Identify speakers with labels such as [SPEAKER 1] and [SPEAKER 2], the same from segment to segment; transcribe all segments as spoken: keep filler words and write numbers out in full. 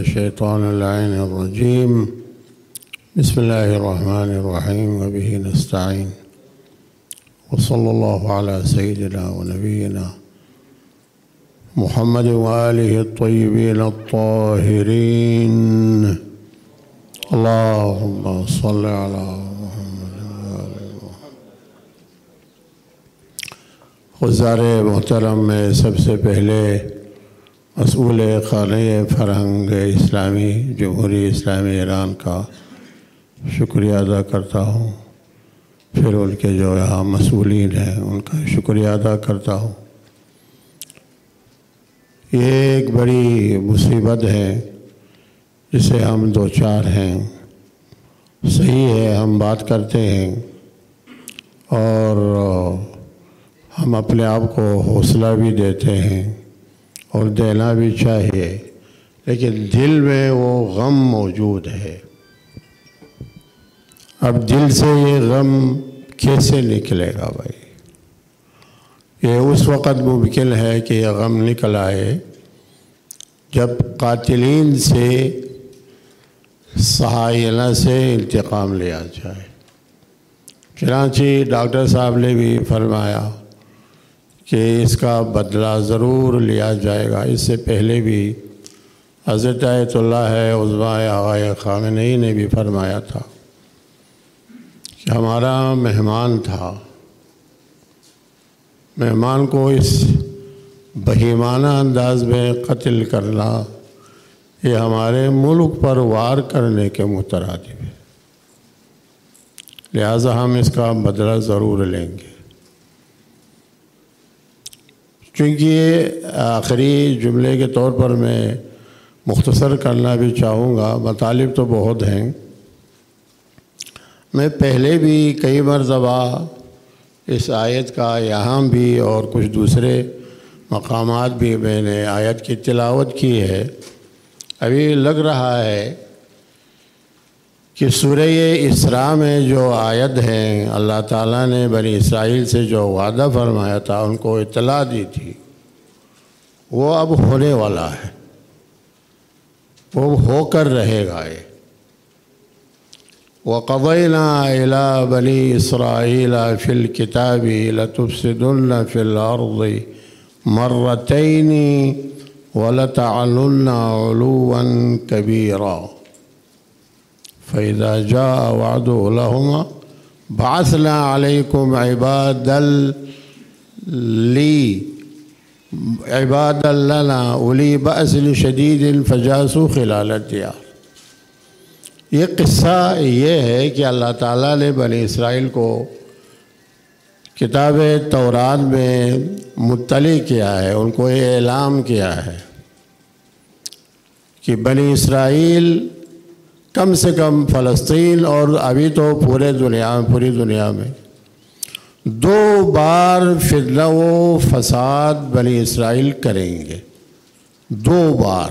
[SPEAKER 1] الشيطان اللعين الرجيم بسم الله الرحمن الرحيم وبه نستعين وصلى الله على سيدنا ونبينا محمد وآله الطيبين الطاهرين اللهم صل على محمد وآل محمد. حضار محترم، میں سب سے پہلے مسئول خانہ فرہنگ اسلامی جمہوریہ اسلامی ایران کا شکریہ ادا کرتا ہوں، پھر ان کے جو یہاں مسئولین ہیں ان کا شکریہ ادا کرتا ہوں۔ یہ ایک بڑی مصیبت ہے جسے ہم دو چار ہیں، صحیح ہے ہم بات کرتے ہیں اور ہم اپنے آپ کو حوصلہ بھی دیتے ہیں اور دینا بھی چاہیے، لیکن دل میں وہ غم موجود ہے۔ اب دل سے یہ غم کیسے نکلے گا بھائی؟ یہ اس وقت ممکن ہے کہ یہ غم نکل آئے جب قاتلین سے صہاینہ سے انتقام لیا جائے۔ چنانچہ ڈاکٹر صاحب نے بھی فرمایا کہ اس کا بدلہ ضرور لیا جائے گا۔ اس سے پہلے بھی حضرت آیت اللہ عظمیٰ آغا خامنئی نے بھی فرمایا تھا کہ ہمارا مہمان تھا، مہمان کو اس بہیمانہ انداز میں قتل کرنا یہ ہمارے ملک پر وار کرنے کے مترادف ہے، لہٰذا ہم اس کا بدلہ ضرور لیں گے۔ چونکہ یہ آخری جملے کے طور پر میں مختصر کرنا بھی چاہوں گا، مطالب تو بہت ہیں۔ میں پہلے بھی کئی مرتبہ اس آیت کا یہاں بھی اور کچھ دوسرے مقامات بھی میں نے آیت کی تلاوت کی ہے۔ ابھی لگ رہا ہے کہ سورہ اسراء میں جو آیت ہے، اللہ تعالیٰ نے بنی اسرائیل سے جو وعدہ فرمایا تھا، ان کو اطلاع دی تھی، وہ اب ہونے والا ہے، وہ ہو کر رہے گا۔ یہ وَقَضَيْنَا إِلَىٰ بَنِي إِسْرَائِيلَ فِي الْكِتَابِ لَتُفْسِدُنَّ فِي الْأَرْضِ مَرَّتَيْنِ وَلَتَعْلُنَّ عُلُوًّا كَبِيرًا فَإِذَا جَاءَ وَعْدُ أُولَاهُمَا بَعَثْنَا عَلَيْكُمْ عِبَادًا لِّي عِبَادًا لَّنَا أُولِي بَأْسٍ شَدِيدٍ فَجَاسُوا خِلَالَ الدِّيَارِ۔ یہ قصہ یہ ہے کہ اللہ تعالیٰ نے بنی اسرائیل کو کتاب تورات میں مطلع کیا ہے، ان کو یہ اعلام کیا ہے کہ بنی اسرائیل کم سے کم فلسطین اور ابھی تو پورے دنیا میں پوری دنیا میں دو بار فتنہ و فساد بنی اسرائیل کریں گے، دو بار،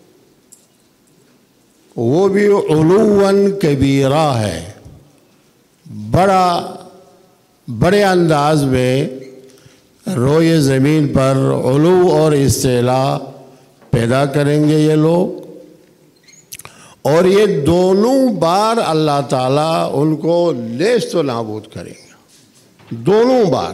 [SPEAKER 1] وہ بھی علواً کبیرہ ہے، بڑا بڑے انداز میں روئے زمین پر علو اور استعلاء پیدا کریں گے یہ لوگ، اور یہ دونوں بار اللہ تعالیٰ ان کو نیست و نابود کریں گے، دونوں بار۔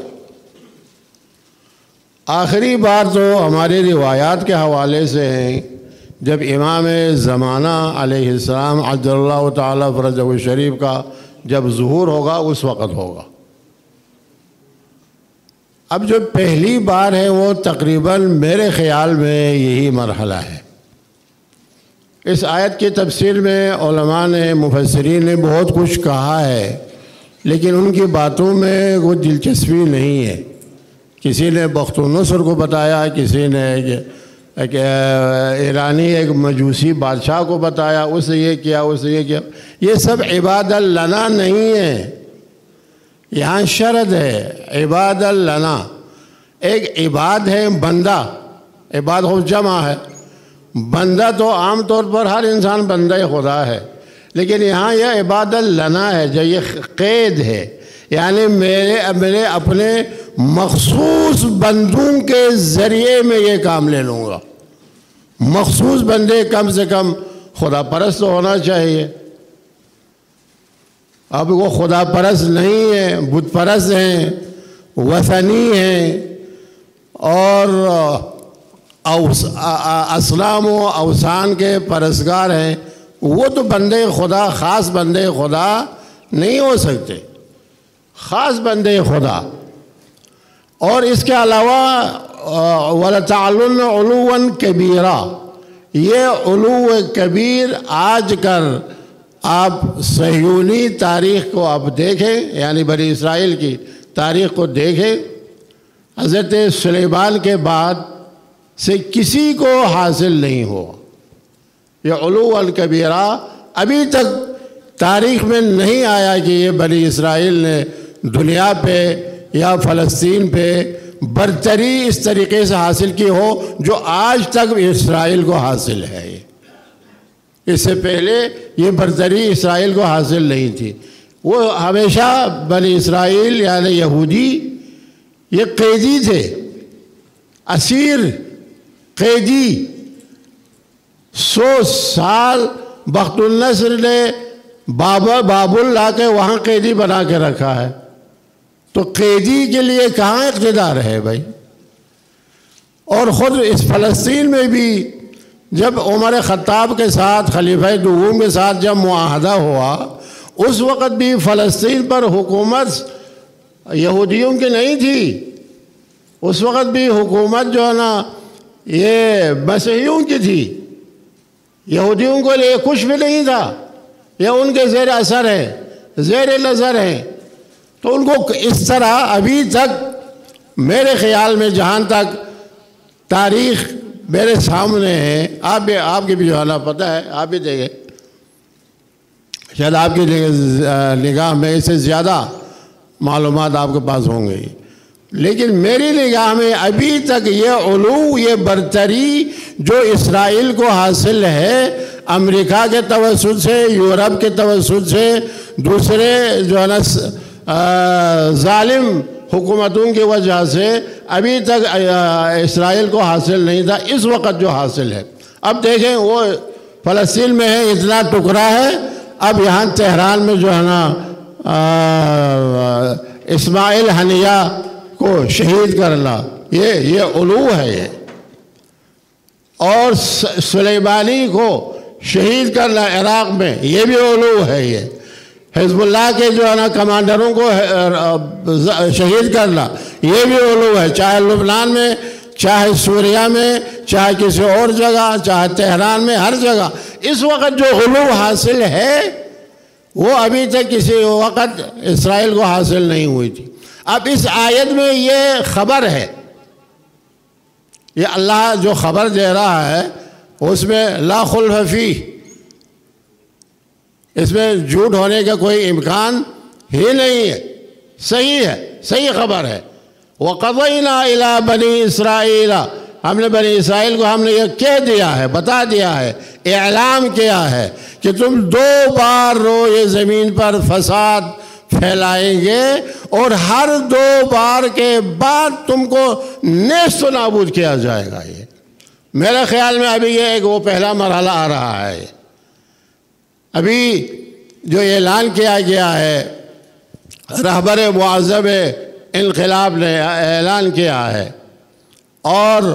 [SPEAKER 1] آخری بار تو ہماری روایات کے حوالے سے ہیں، جب امام زمانہ علیہ السلام عجل اللہ تعالیٰ فرجہ الشریف کا جب ظہور ہوگا اس وقت ہوگا۔ اب جو پہلی بار ہے وہ تقریباً میرے خیال میں یہی مرحلہ ہے۔ اس آیت کی تفسیر میں علماء نے مفسرین نے بہت کچھ کہا ہے، لیکن ان کی باتوں میں کوئی دلچسپی نہیں ہے۔ کسی نے بخت النصر کو بتایا، کسی نے ایک ایرانی ایک مجوسی بادشاہ کو بتایا، اس نے یہ کیا، اس نے یہ کیا۔ یہ سب عباد لنا نہیں ہے، یہاں شرط ہے عباد لنا۔ ایک عباد ہے بندہ، عباد ہو جمع ہے، بندہ تو عام طور پر ہر انسان بندہ خدا ہے، لیکن یہاں یہ عباد لنا ہے، جو یہ قید ہے، یعنی میرے میرے اپنے مخصوص بندوں کے ذریعے میں یہ کام لے لوں گا، مخصوص بندے کم سے کم خدا پرست ہونا چاہیے. اب وہ خدا پرست نہیں ہیں، بت پرست ہیں، وثنی ہیں اور اصنام و اوثان کے پرستگار ہیں. وہ تو بندے خدا، خاص بندے خدا نہیں ہو سکتے، خاص بندے خدا. اور اس کے علاوہ وَلَتَعْلُنَّ عُلُوًّا كَبِيرًا، یہ علو کبیر آج کر آپ صہیونی تاریخ کو آپ دیکھیں، یعنی بنی اسرائیل کی تاریخ کو دیکھیں، حضرت سلیمان کے بعد سے کسی کو حاصل نہیں ہوا. یہ علو الکبیرہ ابھی تک تاریخ میں نہیں آیا کہ یہ بنی اسرائیل نے دنیا پہ یا فلسطین پہ برتری اس طریقے سے حاصل کی ہو جو آج تک اسرائیل کو حاصل ہے. اس سے پہلے یہ برتری اسرائیل کو حاصل نہیں تھی. وہ ہمیشہ بنی اسرائیل یعنی یہودی یہ قیدی تھے، اسیر قیدی. سو سال بخت النصر نے بابا بابل لا کے وہاں قیدی بنا کے رکھا ہے. تو قیدی کے لیے کہاں اقتدار ہے بھائی؟ اور خود اس فلسطین میں بھی جب عمر خطاب کے ساتھ خلیفہ دوم کے ساتھ جب معاہدہ ہوا، اس وقت بھی فلسطین پر حکومت یہودیوں کی نہیں تھی. اس وقت بھی حکومت جو ہے نا یہ مسیحیوں کی تھی. یہودیوں کو لیے کچھ بھی نہیں تھا، یہ ان کے زیر اثر ہے، زیر نظر ہے. تو ان کو اس طرح ابھی تک میرے خیال میں جہاں تک تاریخ میرے سامنے ہے، آپ بھی آپ کی بھی جو ہے نا پتہ ہے، آپ بھی دیکھیں، شاید آپ کی نگاہ میں اس سے زیادہ معلومات آپ کے پاس ہوں گی، لیکن میری نگاہ میں ابھی تک یہ علو، یہ برتری جو اسرائیل کو حاصل ہے امریکہ کے توسط سے، یورپ کے توسط سے، دوسرے جو ہے نا ظالم حکومتوں کی وجہ سے ابھی تک اسرائیل کو حاصل نہیں تھا. اس وقت جو حاصل ہے، اب دیکھیں وہ فلسطین میں ہے، اتنا ٹکڑا ہے. اب یہاں تہران میں جو ہے نا اسماعیل ہنیہ کو شہید کرنا، یہ یہ علو ہے. یہ اور سلیمانی کو شہید کرنا عراق میں، یہ بھی علو ہے. یہ حزب اللہ کے جو ہے نا کمانڈروں کو شہید کرنا، یہ بھی علو ہے. چاہے لبنان میں، چاہے سوریہ میں، چاہے کسی اور جگہ، چاہے تہران میں، ہر جگہ اس وقت جو علو حاصل ہے وہ ابھی تک کسی وقت اسرائیل کو حاصل نہیں ہوئی تھی. اب اس آیت میں یہ خبر ہے، یہ اللہ جو خبر دے رہا ہے اس میں لا خلف فیہ، اس میں جھوٹ ہونے کا کوئی امکان ہی نہیں ہے. صحیح ہے، صحیح خبر ہے. وَقَضَيْنَا إِلَىٰ بَنِي إِسْرَائِيلَ، ہم نے بنی اسرائیل کو ہم نے یہ کہہ دیا ہے، بتا دیا ہے، اعلام کیا ہے کہ تم دو بار رو یہ زمین پر فساد پھیلائیں گے اور ہر دو بار کے بعد تم کو نیست و نابود کیا جائے گا. یہ میرے خیال میں ابھی یہ ایک وہ پہلا مرحلہ آ رہا ہے. ابھی جو اعلان کیا گیا ہے، رہبر معظم انقلاب نے اعلان کیا ہے اور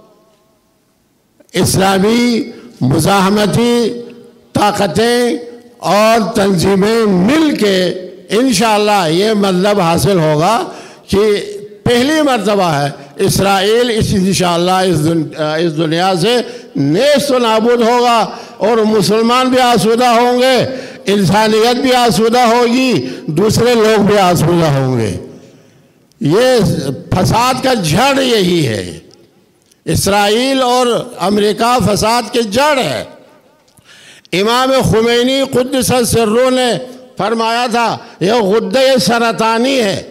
[SPEAKER 1] اسلامی مزاحمتی طاقتیں اور تنظیمیں مل کے انشاءاللہ یہ مطلب حاصل ہوگا کہ پہلی مرتبہ ہے اسرائیل اس انشاءاللہ اس دنیا سے نیست و نابود ہوگا اور مسلمان بھی آسودہ ہوں گے، انسانیت بھی آسودہ ہوگی، دوسرے لوگ بھی آسودہ ہوں گے. یہ فساد کا جڑ یہی ہے. اسرائیل اور امریکہ فساد کے جڑ ہے. امام خمینی قدس سرہ نے فرمایا تھا یہ غدہ سرطانی ہے،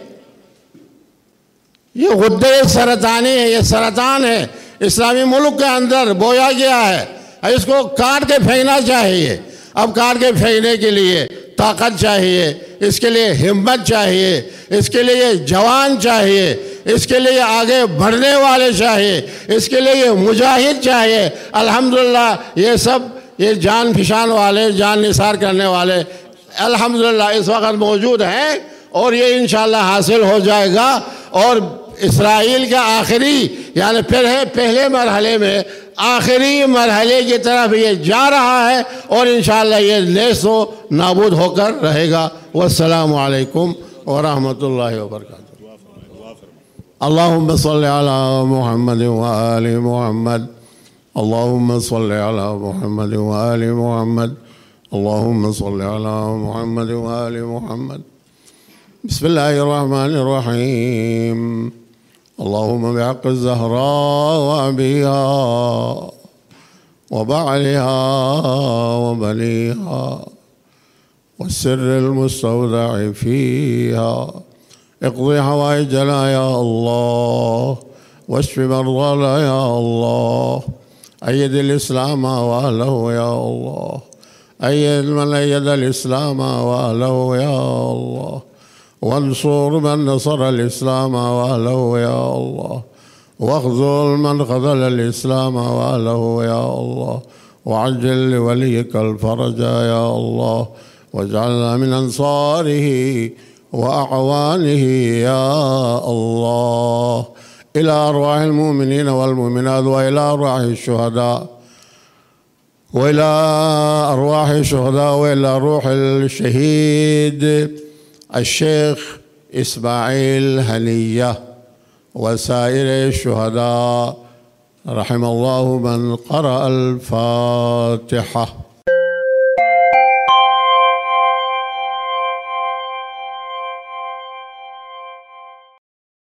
[SPEAKER 1] یہ غدہ سرطانی ہے، یہ سرطان ہے، اسلامی ملک کے اندر بویا گیا ہے، اس کو کاٹ کے پھینکنا چاہیے. اب کاٹ کے پھینکنے کے لیے طاقت چاہیے، اس کے لیے ہمت چاہیے، اس کے لیے جوان چاہیے. इसके लिए आगे बढ़ने वाले चाहिए, इसके लिए मुजाहिद चाहिए। अल्हम्दुलिल्लाह ये सब ये जान फिशान वाले, जान निसार करने वाले अल्हम्दुलिल्लाह इस वक्त मौजूद हैं और ये इंशाअल्लाह हासिल हो जाएगा। और इसराइल का आखिरी यानी फिर है पहले मरहले में आखिरी मरहले की तरफ ये जा रहा है और इंशाअल्लाह ये नेस्तो नाबूद होकर रहेगा। वस्सलामु अलैकुम व रहमतुल्लाहि व बरकातुहू। अल्लाहुम्मा सल्लि अला मुहम्मद व आलि मुहम्मद। अल्लाहुम्मा सल्लि अला मुहम्मद व आलि मुहम्मद। अल्लाहुम्मा सल्लि अला मुहम्मद व आलि मुहम्मद। बिस्मिल्लाहिर रहमानिर रहीम। अल्लाहुम्मा बिहक़्क़ि ज़हरा व अबीहा व बअलिहा व बनीहा व सिर्रिल मुस्तौदअ फ़ीहा इक़्ज़ि हवाइजना या अल्लाह वश्फ़ि मर्ज़ाना या अल्लाह। अय्यिदिल इस्लाम व अहलहु या अल्लाह। अय्यिद मन अय्यदल इस्लाम व अहलहु या अल्लाह। वंसुर मन नसरल इस्लाम व अहलहु या अल्लाह। वख़्ज़ुल मन ख़ज़लल इस्लाम व अहलहु या अल्लाह। वअज्जिल लिवलिय्यिकल फ़रज या अल्लाह। वजअलना मिन अंसारिही व अअवानिही या अल्लाह। इला अर्वाहिल मुमिनीन वल मुमिनात व इला अर्वाहिश शुहदा व इला अर्वाहिश शुहदा व इला रूहिल शहीद الشيخ إسماعيل هنية وسائر الشهداء رحم الله من قرأ الفاتحة.